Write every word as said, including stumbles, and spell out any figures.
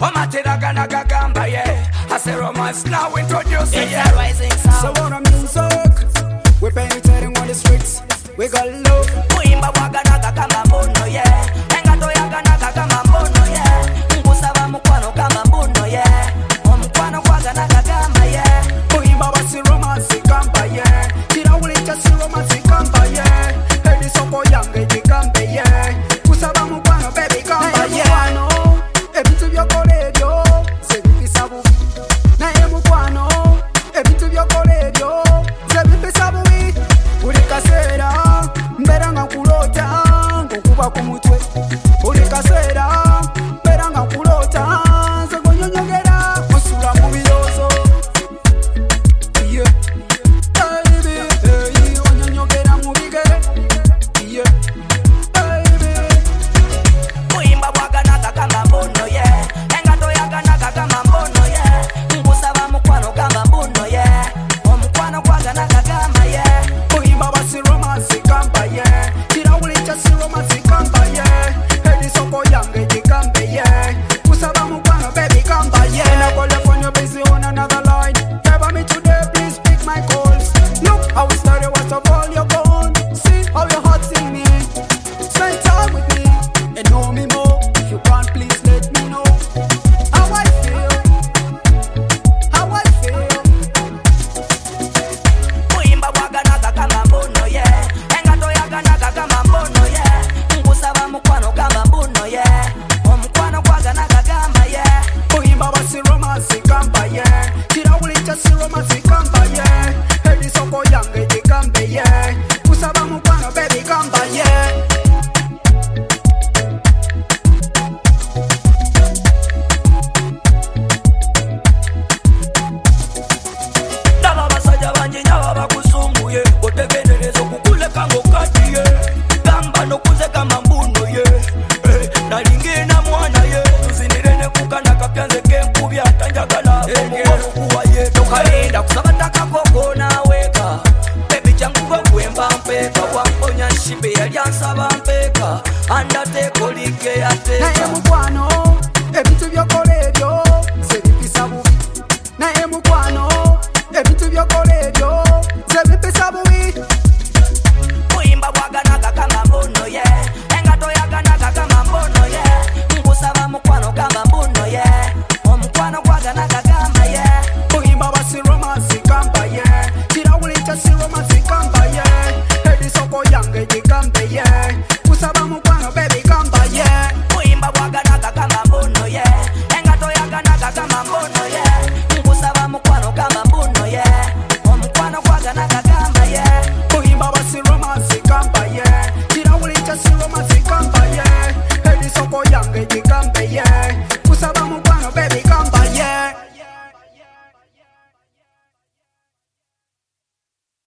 Omatiraganaga gamba, yeah. I say romance now introduce it, It's yeah. a rising sound. So what a music, we're penetrating on the streets. We got love. Kuimba waganaga kama mbuno, yeah. Engato yaganaga kama mbuno, yeah. Nkusaba mukwano kama mbuno, yeah. Omukwano gwaganaga gamba, yeah. Kuimba wasi romance kamba, yeah. Kira ulicha si romance kamba, yeah. Hedi soko yange jikambe, yeah. Kusaba mukwano baby kamba, yeah. Ebintu byokoledyo zebipisa bubi. Naye mukwano ebintu byokoledyo zebipisa bubi. Buli kaseera mbeera nga nkulota ng'okuba ku mutwe. Buli kaseera mbeera nga nkulota nze gonyonyogera osula mu biroozo. Yeah. Baby, hey, onyonyogera mu bigere. Yeah. Baby. Kuimba waganaga kama mbuno, yeah. Engato yaganaga kama mbuno, yeah. Nkusaba mukwano kama mbuno, yeah. Omukwano gwaganaga gamba, yeah. Kuimba wasi romance kamba, yeah. Kira ulicha si romance kamba, yeah. Hedi soko yange jikambe, yeah. Kusaba mukwano baby kamba, yeah. And I call you phone, you're busy on another line. Cover me today, please pick my calls. Look how we started, what's up all you're gone. See how your heart's in me. Spend time with me and know me more. If you can't, please let me know how I feel. How I feel. Kuimba waganaga kama mbuno, yeah. Engato yaganaga kama mbuno, yeah. Nkusaba mukwano kama mbuno, yeah. Omukwano gwaganaga gamba, yeah. Kuimba wasi romance kamba, yeah. Kira ulicha si romance kamba, yeah. Hedi soko yange jikambe, yeah. Kusaba mukwano baby kamba, yeah. Ndaba basajja bangi nyaba bakusumbuye. Otegenereza okukuleka ng'okatiye. Gamba nokuze kama mbuno, yeah. Eh, nalingina mwana, yeah. Tuzinire ne kukana kapya nze kenkubya tanjagala okuwa, yeah. Tokalinda kusaba takakoko naweka. Baby jangu gwemba mpeka. Wamponya nshimbe yali ansaba mpeka. Andateeka olike Naye yateeka. mukwano ebintu byo